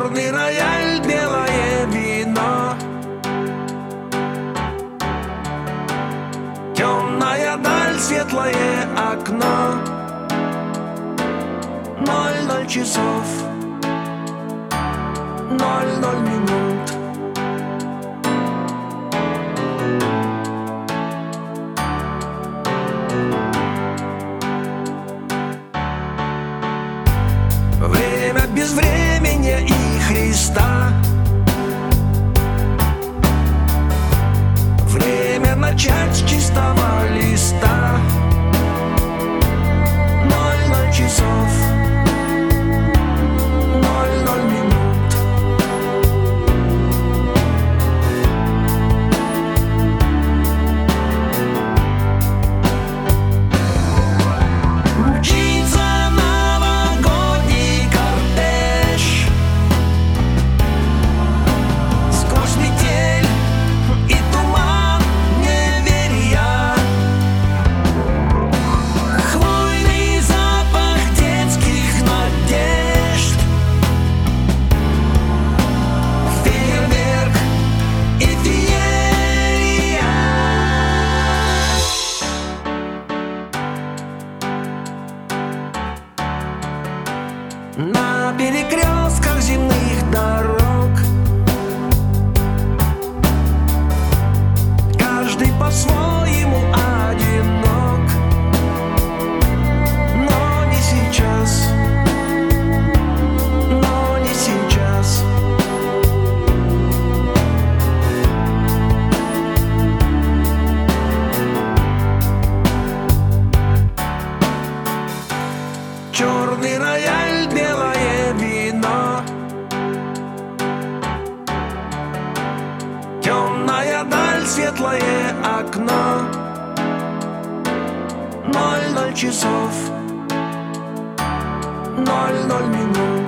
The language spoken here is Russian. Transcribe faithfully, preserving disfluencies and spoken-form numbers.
Черный рояль, белое вино, темная даль, светлое окно. Ноль ноль часов, ноль ноль минут. Время без времени и Христа. Время начать с чистого листа. Ноль ноль часов, ноль ноль минут. Мчится новогодний кортеж сквозь метель и туман неверия. Хвойный запах детских надежд, фейерверк и феерия. На перекрестках земных дорог каждый по-своему одинок. Но не сейчас, но не сейчас. Черный рояль, белое вино, темная даль, светлое окно. Ноль ноль часов, ноль ноль минут.